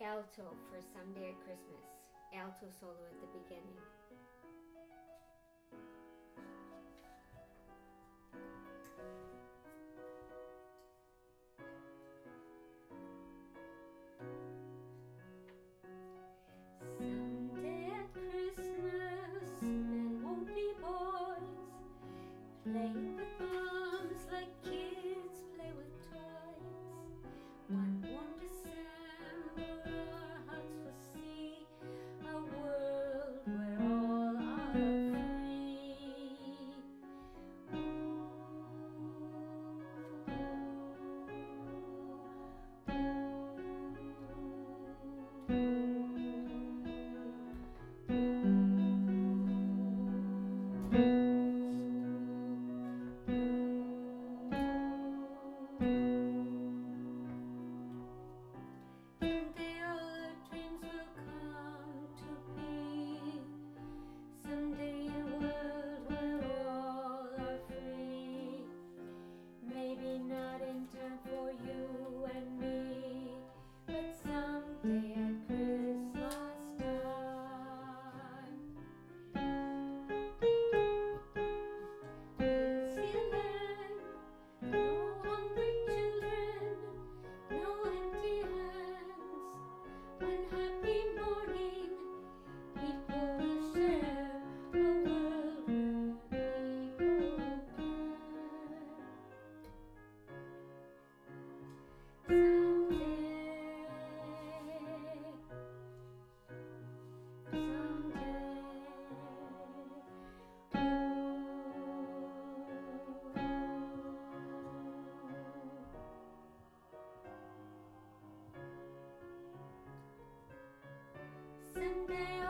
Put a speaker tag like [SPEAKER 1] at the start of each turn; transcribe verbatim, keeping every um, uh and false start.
[SPEAKER 1] Alto for Someday at Christmas. Alto solo at the beginning. Someday at Christmas, men won't be boys, playing with bombs like kids play with toys. One warm December, our hearts will see a world where all are Someday all our dreams will come to be. Someday a world where all are free. Maybe not in time for you and me, but someday at Christmas time. We'll see a land, no hungry children, no empty hands. One happy morning, people will share a world where people can. Someday, someday. Someday